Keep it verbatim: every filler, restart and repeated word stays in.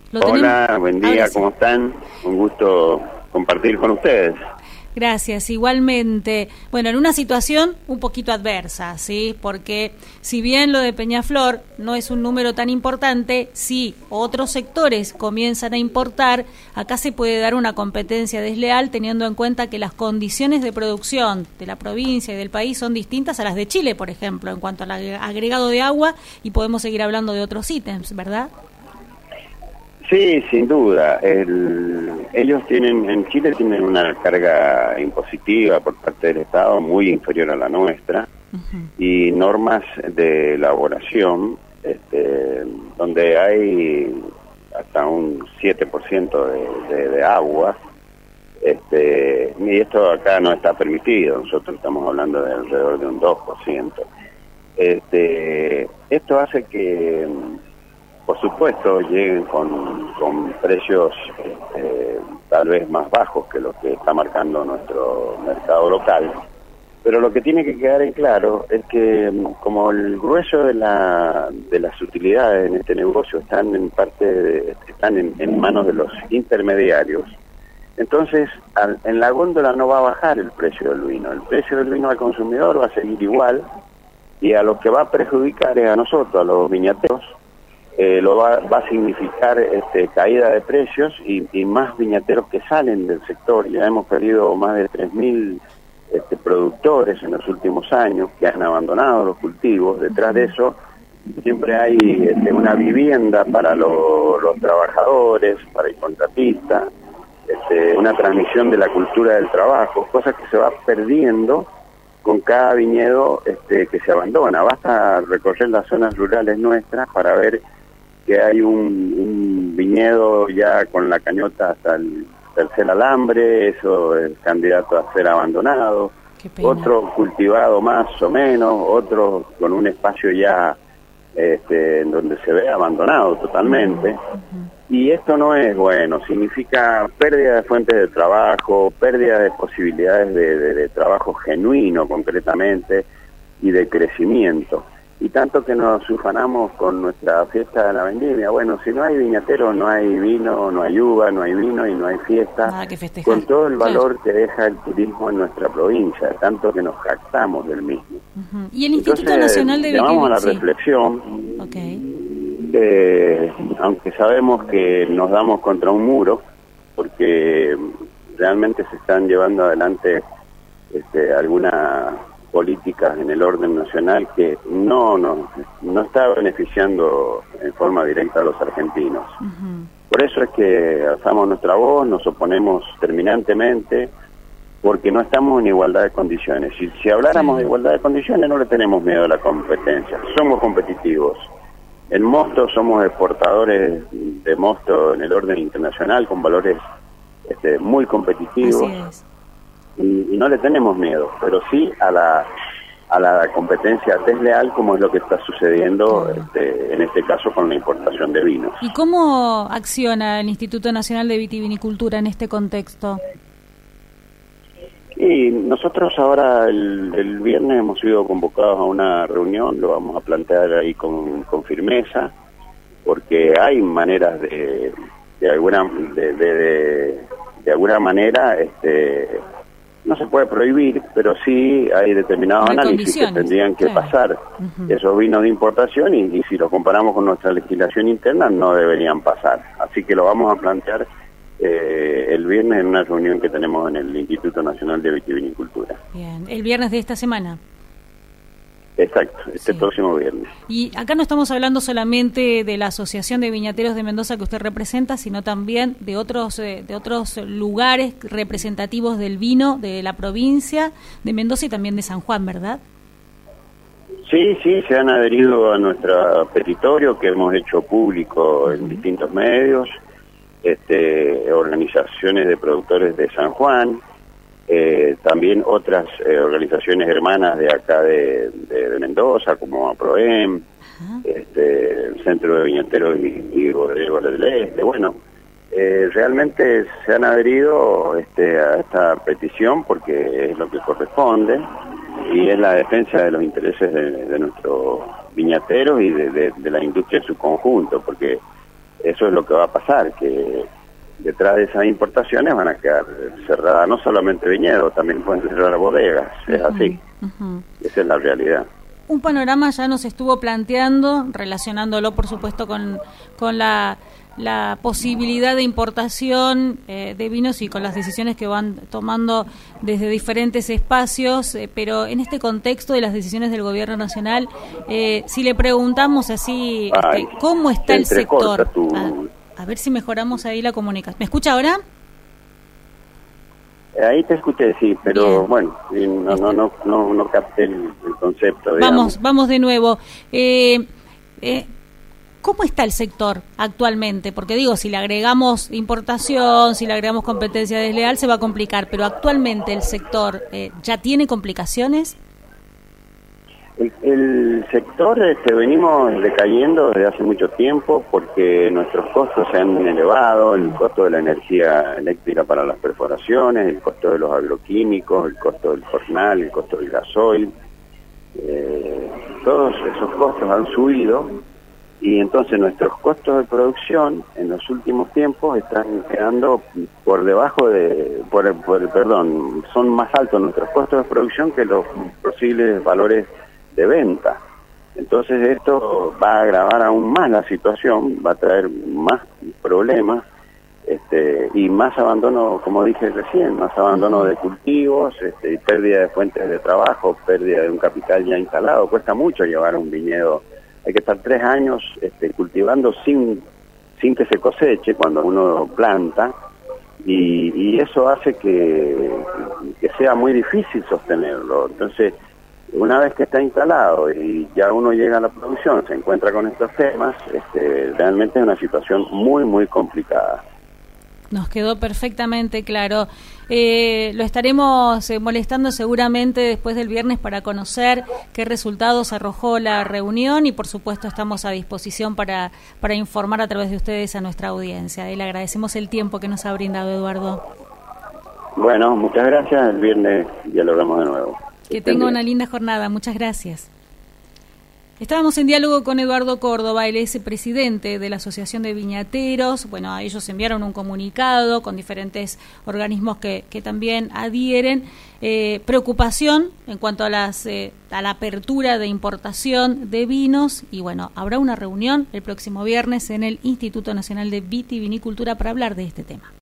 Lo Hola, tenemos... buen día, sí. ¿Cómo están? Un gusto compartir con ustedes. Gracias, igualmente. Bueno, en una situación un poquito adversa, ¿sí? Porque si bien lo de Peñaflor no es un número tan importante, si otros sectores comienzan a importar, acá se puede dar una competencia desleal teniendo en cuenta que las condiciones de producción de la provincia y del país son distintas a las de Chile, por ejemplo, en cuanto al agregado de agua, y podemos seguir hablando de otros ítems, ¿verdad? Sí, sin duda. El, ellos tienen, en Chile tienen una carga impositiva por parte del Estado muy inferior a la nuestra, uh-huh. y normas de elaboración este, donde hay hasta un siete por ciento de, de, de agua, este, y esto acá no está permitido. Nosotros estamos hablando de alrededor de un dos por ciento. Este, esto hace que, por supuesto, lleguen con, con precios eh, tal vez más bajos que lo que está marcando nuestro mercado local, pero lo que tiene que quedar en claro es que como el grueso de la de las utilidades en este negocio están en parte de, están en, en manos de los intermediarios, entonces al, en la góndola no va a bajar el precio del vino, el precio del vino al consumidor va a seguir igual, y a lo que va a perjudicar es a nosotros, a los viñateros. Eh, lo va, va a significar este, caída de precios y, y más viñateros que salen del sector. Ya hemos perdido más de tres mil este, productores en los últimos años que han abandonado los cultivos. Detrás de eso siempre hay este, una vivienda para lo, los trabajadores, para el contratista, este, una transmisión de la cultura del trabajo, cosa que se va perdiendo con cada viñedo este, que se abandona. Basta recorrer las zonas rurales nuestras para ver que hay un, un viñedo ya con la cañota hasta el tercer alambre, eso es candidato a ser abandonado, otro cultivado más o menos, otro con un espacio ya este, en donde se ve abandonado totalmente. Uh-huh. Y esto no es bueno, significa pérdida de fuentes de trabajo, pérdida de posibilidades de, de, de trabajo genuino concretamente y de crecimiento. Y tanto que nos ufanamos con nuestra fiesta de la vendimia. Bueno, si no hay viñatero, no hay vino, no hay uva, no hay vino y no hay fiesta. Nada que festejar. Con todo el valor claro. que deja el turismo en nuestra provincia, tanto que nos jactamos del mismo. Uh-huh. Y el Instituto Entonces, Nacional de llamamos a la sí. reflexión. Okay. Eh, aunque sabemos que nos damos contra un muro, porque realmente se están llevando adelante este, algunas políticas en el orden nacional que no, no, no está beneficiando en forma directa a los argentinos. Uh-huh. Por eso es que alzamos nuestra voz, nos oponemos terminantemente, porque no estamos en igualdad de condiciones. Si, si habláramos sí. de igualdad de condiciones, no le tenemos miedo a la competencia, somos competitivos. En mosto somos exportadores de mosto en el orden internacional con valores este, muy competitivos. Y, y no le tenemos miedo, pero sí a la a la competencia desleal, como es lo que está sucediendo claro. este, en este caso con la importación de vinos. ¿Y cómo acciona el Instituto Nacional de Vitivinicultura en este contexto? Y nosotros ahora el, el viernes hemos sido convocados a una reunión, lo vamos a plantear ahí con, con firmeza, porque hay maneras de de alguna de, de, de, de alguna manera este no se puede prohibir, pero sí hay determinados hay análisis que tendrían que claro. pasar uh-huh. esos vinos de importación y, y si los comparamos con nuestra legislación interna no deberían pasar. Así que lo vamos a plantear eh, el viernes en una reunión que tenemos en el Instituto Nacional de Vitivinicultura. Bien, el viernes de esta semana. Exacto, este sí. próximo viernes. Y acá no estamos hablando solamente de la Asociación de Viñateros de Mendoza que usted representa, sino también de otros eh, de otros lugares representativos del vino de la provincia de Mendoza y también de San Juan, ¿verdad? Sí, sí, se han adherido a nuestro petitorio que hemos hecho público uh-huh. en distintos medios, este, organizaciones de productores de San Juan, Eh, también otras eh, organizaciones hermanas de acá de, de, de Mendoza, como APROEM, uh-huh. este, el Centro de Viñateros y, y Bodegas del Este. Bueno, eh, realmente se han adherido este, a esta petición porque es lo que corresponde y es la defensa de los intereses de, de nuestros viñateros y de, de, de la industria en su conjunto, porque eso es lo que va a pasar, que detrás de esas importaciones van a quedar cerradas no solamente viñedos, también pueden cerrar bodegas, es así, uh-huh. Esa es la realidad. Un panorama ya nos estuvo planteando, relacionándolo por supuesto con, con la, la posibilidad de importación eh, de vinos y con las decisiones que van tomando desde diferentes espacios, eh, pero en este contexto de las decisiones del gobierno nacional, eh, si le preguntamos así, Ay, este, ¿cómo está el sector? Tu... A, a ver si mejoramos ahí la comunicación. ¿Me escucha ahora? Ahí te escuché, sí, pero bien. Bueno, no, no, no, no, no capté el, el concepto. Digamos. Vamos, vamos de nuevo. Eh, eh, ¿Cómo está el sector actualmente? Porque digo, si le agregamos importación, si le agregamos competencia desleal, se va a complicar, pero actualmente el sector eh, ¿ya tiene complicaciones? El, el sector este, venimos decayendo desde hace mucho tiempo porque nuestros costos se han elevado, el costo de la energía eléctrica para las perforaciones, el costo de los agroquímicos, el costo del jornal, el costo del gasoil, eh, todos esos costos han subido y entonces nuestros costos de producción en los últimos tiempos están quedando por debajo de, por, por perdón, son más altos nuestros costos de producción que los posibles valores de venta. Entonces esto va a agravar aún más la situación, va a traer más problemas este, y más abandono, como dije recién, más abandono de cultivos, este, y pérdida de fuentes de trabajo, pérdida de un capital ya instalado. Cuesta mucho llevar un viñedo, hay que estar tres años este, cultivando sin, sin que se coseche cuando uno planta, y, y eso hace que, que sea muy difícil sostenerlo. Entonces, una vez que está instalado y ya uno llega a la producción, se encuentra con estos temas, este, realmente es una situación muy, muy complicada. Nos quedó perfectamente claro. Eh, lo estaremos eh, molestando seguramente después del viernes para conocer qué resultados arrojó la reunión y por supuesto estamos a disposición para, para informar a través de ustedes a nuestra audiencia. Y le agradecemos el tiempo que nos ha brindado, Eduardo. Bueno, muchas gracias. El viernes dialogamos de nuevo. Que tenga una linda jornada. Muchas gracias. Estábamos en diálogo con Eduardo Córdoba, él es presidente de la Asociación de Viñateros. Bueno, ellos enviaron un comunicado con diferentes organismos que, que también adhieren. Eh, preocupación en cuanto a, las, eh, a la apertura de importación de vinos. Y bueno, habrá una reunión el próximo viernes en el Instituto Nacional de Vitivinicultura para hablar de este tema.